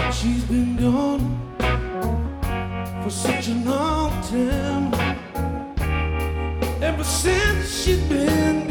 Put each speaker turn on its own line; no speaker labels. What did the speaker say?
She's been gone for such a long time. Ever since she's been